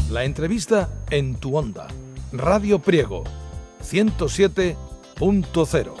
La entrevista en tu onda. Radio Priego 107.0.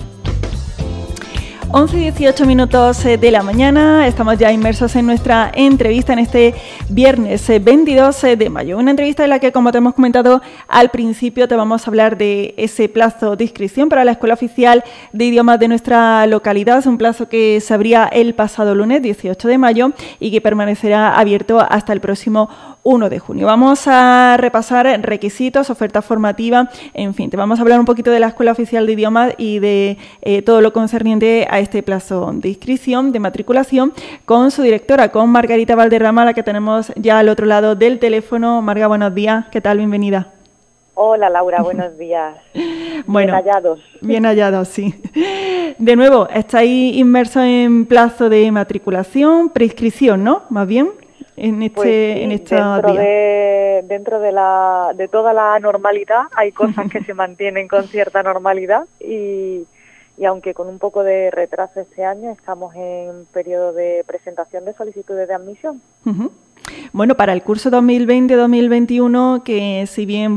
11:18 de la mañana, estamos ya inmersos en nuestra entrevista en este viernes 22 de mayo. Una entrevista en la que, como te hemos comentado al principio, te vamos a hablar de ese plazo de inscripción para la Escuela Oficial de Idiomas de nuestra localidad, un plazo que se abría el pasado lunes 18 de mayo y que permanecerá abierto hasta el próximo 1 de junio. Vamos a repasar requisitos, oferta formativa, en fin, te vamos a hablar un poquito de la Escuela Oficial de Idiomas y de todo lo concerniente a este plazo de inscripción, de matriculación, con su directora, con Margarita Valderrama, la que tenemos ya al otro lado del teléfono. Marga, buenos días, ¿qué tal? Bienvenida. Hola Laura, buenos días. Bueno, bien hallados. Bien hallados, sí. De nuevo, estáis inmersos en plazo de matriculación, prescripción, ¿no? Más bien, en estos días. Dentro de toda la normalidad, hay cosas que se mantienen con cierta normalidad y aunque con un poco de retraso este año, estamos en periodo de presentación de solicitudes de admisión. Uh-huh. Bueno, para el curso 2020-2021, que si bien,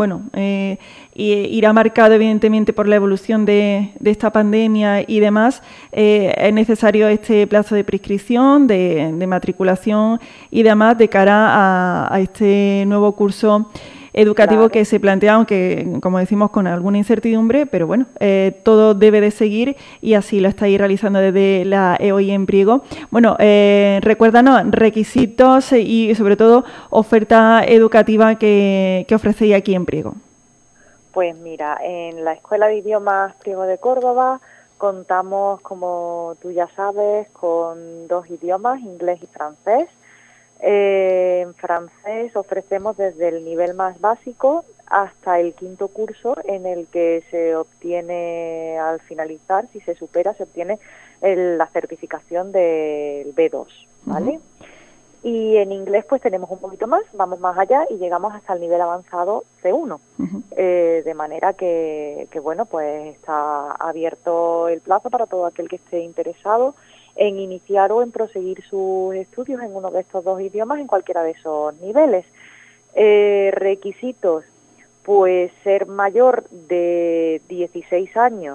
irá marcado evidentemente por la evolución de esta pandemia y demás, es necesario este plazo de prescripción, de matriculación y demás de cara a este nuevo curso educativo, claro, que se plantea, aunque como decimos con alguna incertidumbre, pero bueno, todo debe de seguir y así lo estáis realizando desde la EOI en Priego. Bueno, recuérdanos requisitos y sobre todo oferta educativa que ofrecéis aquí en Priego. Pues mira, en la Escuela de Idiomas Priego de Córdoba contamos, como tú ya sabes, con 2 idiomas, inglés y francés. En francés ofrecemos desde el nivel más básico hasta el 5º curso, en el que se obtiene, al finalizar, si se supera, se obtiene la certificación del B2, ¿vale? Uh-huh. Y en inglés pues tenemos un poquito más, vamos más allá y llegamos hasta el nivel avanzado C1. Uh-huh. De manera que bueno, pues está abierto el plazo para todo aquel que esté interesado en iniciar o en proseguir sus estudios en uno de estos 2 idiomas en cualquiera de esos niveles. Requisitos, pues ser mayor de 16 años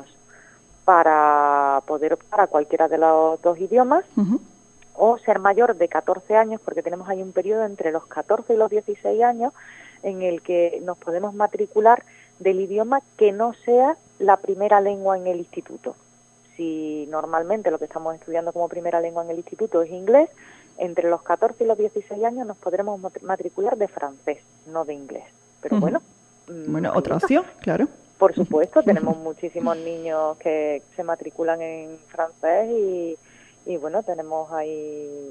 para poder optar a cualquiera de los 2 idiomas, uh-huh, o ser mayor de 14 años, porque tenemos ahí un periodo entre los 14 y los 16 años en el que nos podemos matricular del idioma que no sea la primera lengua en el instituto. Si normalmente lo que estamos estudiando como primera lengua en el instituto es inglés, entre los 14 y los 16 años nos podremos matricular de francés, no de inglés. Pero uh-huh, bueno, otra opción, claro. Por supuesto, tenemos muchísimos niños que se matriculan en francés y bueno, tenemos ahí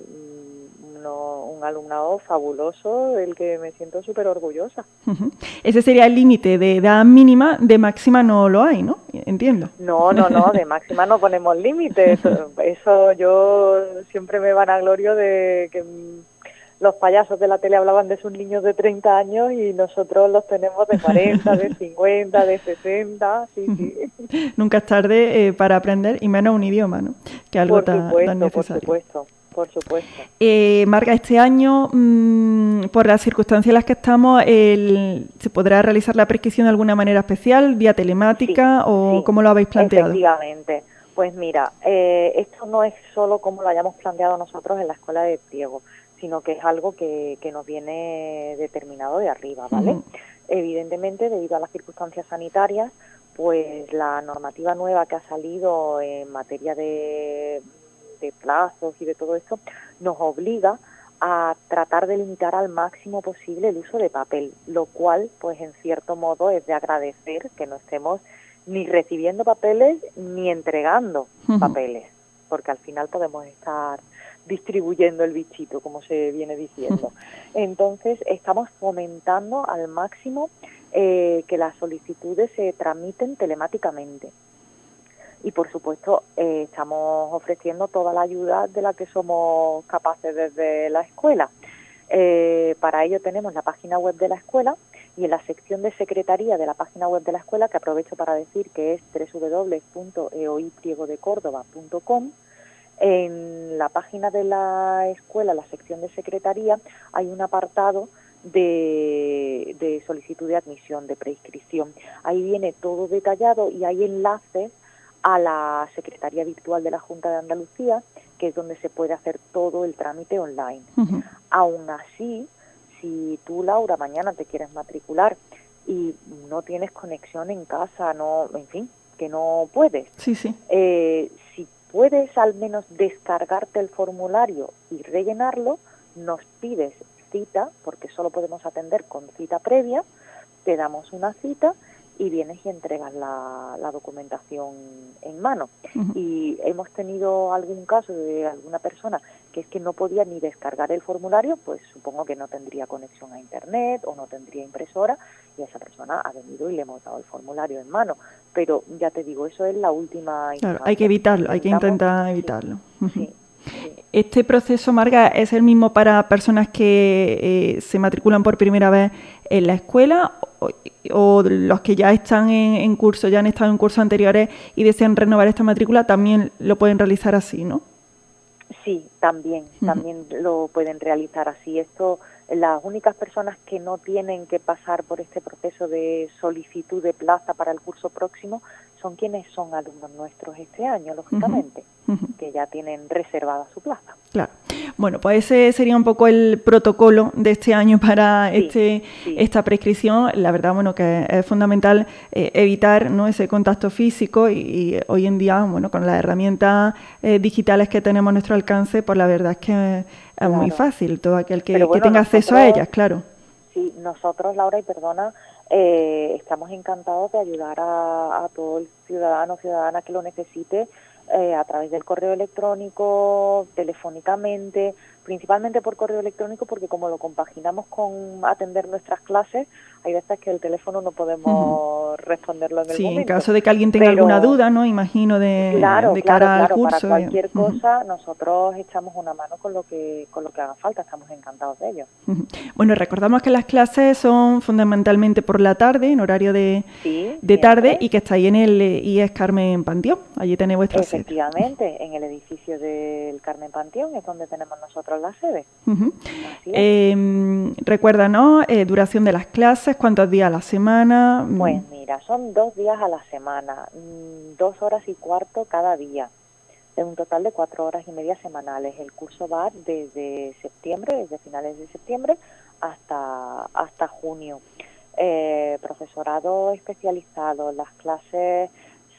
un alumnado fabuloso del que me siento súper orgullosa. Uh-huh. Ese sería el límite de edad mínima, de máxima no lo hay, ¿no? Entiendo. No, de máxima no ponemos límites. Eso yo siempre me vanaglorio de que los payasos de la tele hablaban de sus niños de 30 años y nosotros los tenemos de 40, de 50, de 60, sí. Nunca es tarde para aprender, y menos un idioma, ¿no? Que algo tan necesario. Por supuesto. Marga, este año, por las circunstancias en las que estamos, ¿se podrá realizar la prescripción de alguna manera especial, vía telemática, o cómo lo habéis planteado? Efectivamente. Pues mira, esto no es solo como lo hayamos planteado nosotros en la Escuela de Priego, sino que es algo que nos viene determinado de arriba, ¿vale? Uh-huh. Evidentemente, debido a las circunstancias sanitarias, pues la normativa nueva que ha salido en materia de plazos y de todo esto nos obliga a tratar de limitar al máximo posible el uso de papel, lo cual, pues en cierto modo, es de agradecer que no estemos ni recibiendo papeles ni entregando uh-huh, papeles, porque al final podemos estar distribuyendo el bichito, como se viene diciendo. Entonces, estamos fomentando al máximo que las solicitudes se tramiten telemáticamente. Y, por supuesto, estamos ofreciendo toda la ayuda de la que somos capaces desde la escuela. Para ello tenemos la página web de la escuela y en la sección de secretaría de la página web de la escuela, que aprovecho para decir que es www.eoipriego-de-córdoba.com, en la página de la escuela, la sección de secretaría, hay un apartado de solicitud de admisión, de preinscripción. Ahí viene todo detallado y hay enlaces a la Secretaría Virtual de la Junta de Andalucía, que es donde se puede hacer todo el trámite online. Uh-huh. Aún así, si tú, Laura, mañana te quieres matricular y no tienes conexión en casa, no, en fin, que no puedes, sí. Si puedes al menos descargarte el formulario y rellenarlo, nos pides cita, porque solo podemos atender con cita previa, te damos una cita y vienes y entregas la documentación en mano. Uh-huh. Y hemos tenido algún caso de alguna persona que es que no podía ni descargar el formulario, pues supongo que no tendría conexión a internet o no tendría impresora, y esa persona ha venido y le hemos dado el formulario en mano. Pero ya te digo, eso es la última instancia. Claro, hay que evitarlo, hay que intentar evitarlo. Sí. Este proceso, Marga, ¿es el mismo para personas que se matriculan por primera vez en la escuela o los que ya están en curso, ya han estado en cursos anteriores y desean renovar esta matrícula, también lo pueden realizar así, ¿no? Sí, también lo pueden realizar así. Esto, las únicas personas que no tienen que pasar por este proceso de solicitud de plaza para el curso próximo son quienes son alumnos nuestros este año, lógicamente, que ya tienen reservada su plaza. Claro. Bueno, pues ese sería un poco el protocolo de este año para esta prescripción. La verdad, bueno, que es fundamental evitar, ¿no?, ese contacto físico y hoy en día, bueno, con las herramientas digitales que tenemos a nuestro alcance, pues la verdad es que es muy fácil todo aquel que tenga acceso a ellas, claro. Sí, nosotros, Laura, y perdona, estamos encantados de ayudar a todo el ciudadano o ciudadana que lo necesite a través del correo electrónico, telefónicamente, principalmente por correo electrónico, porque como lo compaginamos con atender nuestras clases, hay veces que el teléfono no podemos responderlo en el momento. Sí, en caso de que alguien tenga alguna duda, ¿no? Imagino de cara al curso. Para cualquier cosa, nosotros echamos una mano con lo que haga falta, estamos encantados de ello. Bueno, recordamos que las clases son fundamentalmente por la tarde, en horario de tarde, y que estáis en el IES Carmen Panteón, allí tenéis vuestra sede. Efectivamente, en el edificio del Carmen Panteón es donde tenemos nosotros la sede. Recuérdanos, duración de las clases, cuántos días a la semana. Pues mira, son 2 días a la semana, 2 horas y cuarto cada día, de un total de 4 horas y media semanales. El curso va desde septiembre, desde finales de septiembre hasta junio. Profesorado especializado, en las clases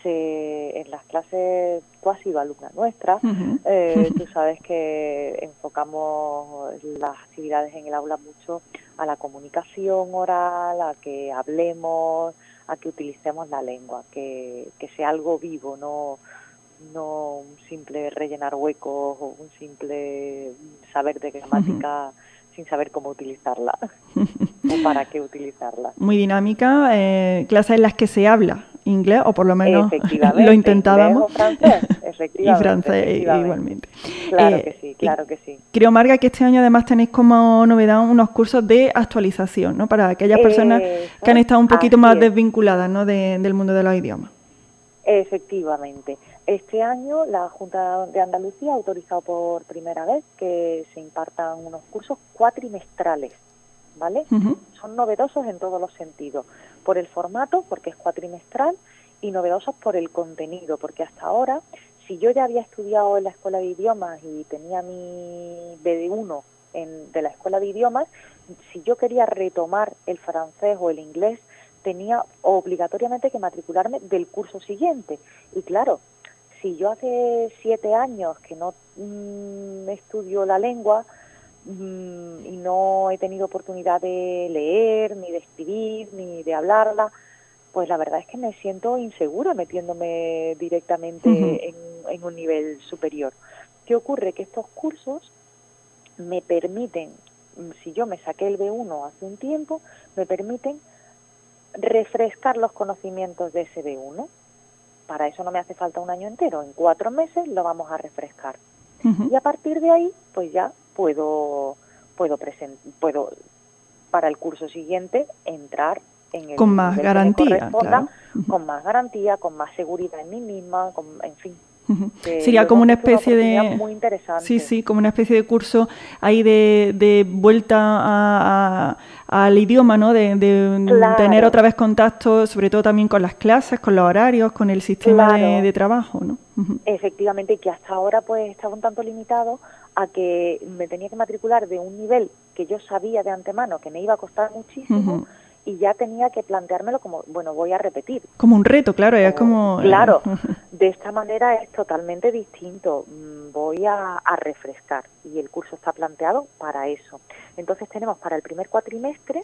tú has sido alumna nuestra, tú sabes que enfocamos las actividades en el aula mucho a la comunicación oral, a que hablemos, a que utilicemos la lengua, que sea algo vivo, no un simple rellenar huecos o un simple saber de gramática sin saber cómo utilizarla o para qué utilizarla. Muy dinámica, clases en las que se habla inglés, o por lo menos lo intentábamos. Inglés o francés, efectivamente. Y francés igualmente. Claro que sí. Creo, Marga, que este año además tenéis como novedad unos cursos de actualización, ¿no?, para aquellas personas que han estado un poquito más desvinculadas, ¿no?, del mundo de los idiomas. Efectivamente. Este año la Junta de Andalucía ha autorizado por primera vez que se impartan unos cursos cuatrimestrales, ¿vale? Son novedosos en todos los sentidos, por el formato, porque es cuatrimestral, y novedosos por el contenido, porque hasta ahora, si yo ya había estudiado en la Escuela de Idiomas y tenía mi BD1 de la Escuela de Idiomas, si yo quería retomar el francés o el inglés, tenía obligatoriamente que matricularme del curso siguiente. Y claro, si yo hace 7 años que no estudio la lengua y no he tenido oportunidad de leer, ni de escribir, ni de hablarla, pues la verdad es que me siento insegura metiéndome directamente en un nivel superior. ¿Qué ocurre? Que estos cursos me permiten, si yo me saqué el B1 hace un tiempo, me permiten refrescar los conocimientos de ese B1. Para eso no me hace falta un año entero, en 4 meses lo vamos a refrescar. Y a partir de ahí, pues ya puedo para el curso siguiente entrar en el con más garantía, con más garantía, con más seguridad en mí misma, en fin. Sería como una especie de... muy interesante. Sí, como una especie de curso ahí de vuelta al idioma, ¿no? De Claro. tener otra vez contacto, sobre todo también con las clases, con los horarios, con el sistema de trabajo, ¿no? Efectivamente, y que hasta ahora pues estaba un tanto limitado a que me tenía que matricular de un nivel que yo sabía de antemano que me iba a costar muchísimo, y ya tenía que planteármelo como, bueno, voy a repetir. Como un reto, claro, es como... Claro, de esta manera es totalmente distinto, voy a refrescar, y el curso está planteado para eso. Entonces tenemos para el primer cuatrimestre,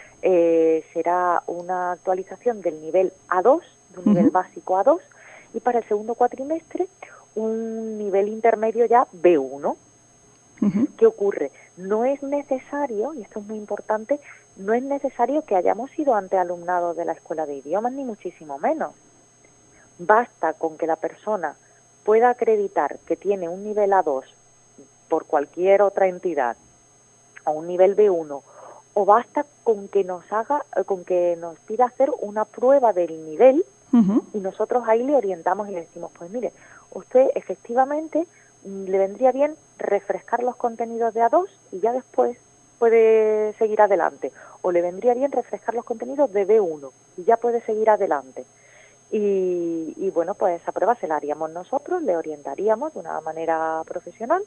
será una actualización del nivel A2, de un nivel básico A2, y para el segundo cuatrimestre un nivel intermedio ya B1. ¿Qué ocurre? No es necesario, y esto es muy importante, no es necesario que hayamos sido ante alumnado de la Escuela de Idiomas, ni muchísimo menos. Basta con que la persona pueda acreditar que tiene un nivel A2 por cualquier otra entidad, o un nivel B1, o basta con que nos pida hacer una prueba del nivel, y nosotros ahí le orientamos y le decimos, pues mire, usted efectivamente le vendría bien refrescar los contenidos de A2 y ya después puede seguir adelante, o le vendría bien refrescar los contenidos de B1 y ya puede seguir adelante. Y bueno, pues esa prueba se la haríamos nosotros, le orientaríamos de una manera profesional,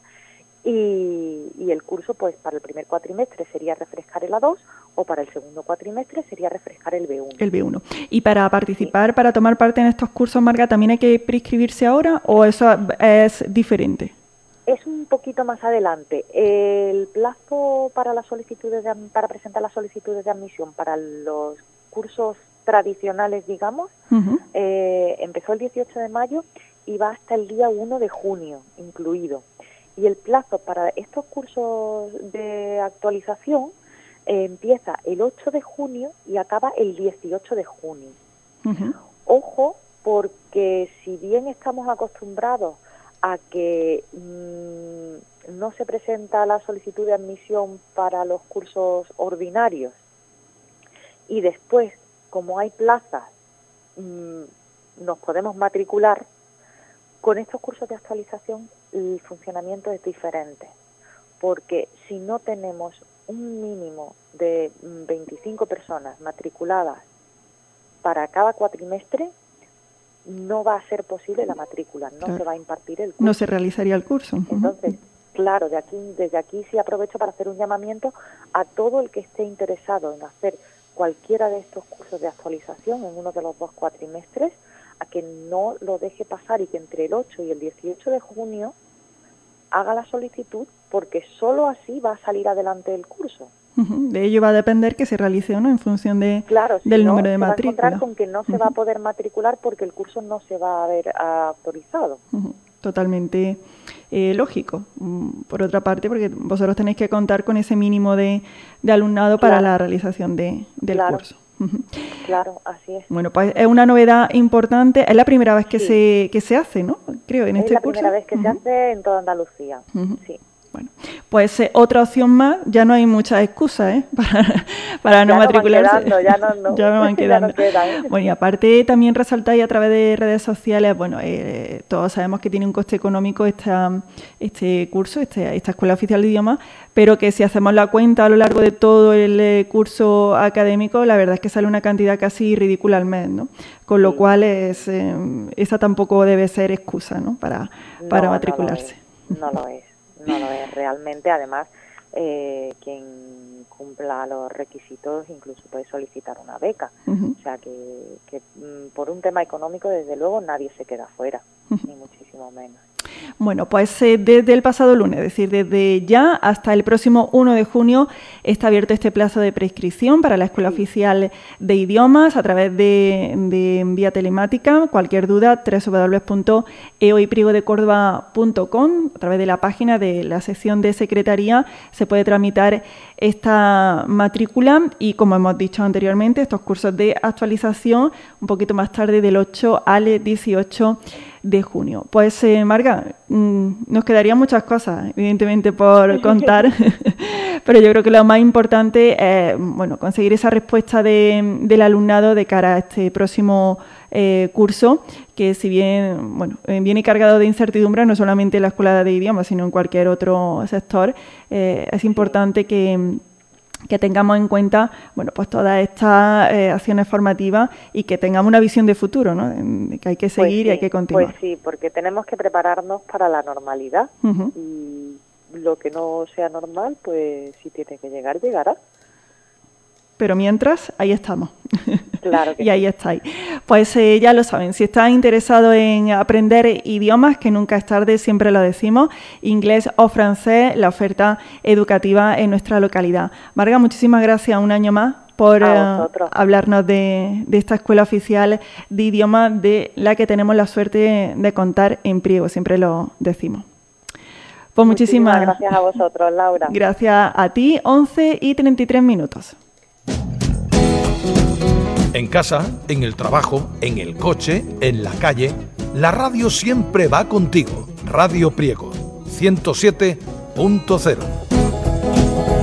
y el curso pues para el primer cuatrimestre sería refrescar el A2, o para el segundo cuatrimestre sería refrescar el B1. El B1. Y para participar, para tomar parte en estos cursos, Marga, ¿también hay que prescribirse ahora o eso es diferente? Es un poquito más adelante. El plazo para las solicitudes para presentar las solicitudes de admisión para los cursos tradicionales, digamos, empezó el 18 de mayo y va hasta el día 1 de junio incluido. Y el plazo para estos cursos de actualización empieza el 8 de junio y acaba el 18 de junio. Ojo, porque si bien estamos acostumbrados a que no se presenta la solicitud de admisión para los cursos ordinarios, y después, como hay plazas, nos podemos matricular, con estos cursos de actualización el funcionamiento es diferente, porque si no tenemos un mínimo de 25 personas matriculadas para cada cuatrimestre, no va a ser posible la matrícula, no se va a impartir el curso. No se realizaría el curso. Entonces, claro, desde aquí sí aprovecho para hacer un llamamiento a todo el que esté interesado en hacer cualquiera de estos cursos de actualización en uno de los 2 cuatrimestres, a que no lo deje pasar y que entre el 8 y el 18 de junio haga la solicitud, porque solo así va a salir adelante el curso. De ello va a depender que se realice o no en función del número de matrícula. Se va a encontrar con que no se va a poder matricular porque el curso no se va a ver autorizado. Totalmente lógico. Por otra parte, porque vosotros tenéis que contar con ese mínimo de alumnado para la realización del curso. Claro, así es. Bueno, pues es una novedad importante. Es la primera vez que se hace, ¿no? Creo, en este curso. Es la primera vez que se hace en toda Andalucía, sí. Bueno, pues otra opción más, ya no hay muchas excusas para no matricularse. Ya me van quedando. Bueno, y aparte también resaltáis a través de redes sociales, bueno, todos sabemos que tiene un coste económico este curso, esta Escuela Oficial de Idiomas, pero que si hacemos la cuenta a lo largo de todo el curso académico, la verdad es que sale una cantidad casi ridícula al mes, ¿no? Con lo cual esa tampoco debe ser excusa, ¿no? Para matricularse. No lo es realmente. Además, quien cumpla los requisitos incluso puede solicitar una beca. O sea que por un tema económico, desde luego, nadie se queda fuera, ni muchísimo menos. Bueno, pues desde el pasado lunes, es decir, desde ya hasta el próximo 1 de junio está abierto este plazo de prescripción para la Escuela Oficial de Idiomas a través de vía telemática. Cualquier duda, www.eoypriegodecordoba.com, a través de la página de la sección de Secretaría se puede tramitar esta matrícula y, como hemos dicho anteriormente, estos cursos de actualización un poquito más tarde, del 8 al 18 de junio. Pues, Marga, nos quedarían muchas cosas, evidentemente, por contar, pero yo creo que lo más importante es conseguir esa respuesta del alumnado de cara a este próximo curso que, si bien viene cargado de incertidumbre, no solamente en la escuela de idiomas, sino en cualquier otro sector, es importante que tengamos en cuenta pues todas estas acciones formativas y que tengamos una visión de futuro, ¿no? Que hay que seguir y hay que continuar. Pues sí, porque tenemos que prepararnos para la normalidad. Y lo que no sea normal, pues si tiene que llegar, llegará. Pero mientras, ahí estamos. Claro que y ahí estáis. Pues ya lo saben, si estás interesado en aprender idiomas, que nunca es tarde, siempre lo decimos, inglés o francés, la oferta educativa en nuestra localidad. Marga, muchísimas gracias un año más por hablarnos de esta escuela oficial de idiomas de la que tenemos la suerte de contar en Priego, siempre lo decimos. Pues muchísimas gracias a vosotros, Laura. Gracias a ti, 11:33. En casa, en el trabajo, en el coche, en la calle, la radio siempre va contigo. Radio Priego, 107.0.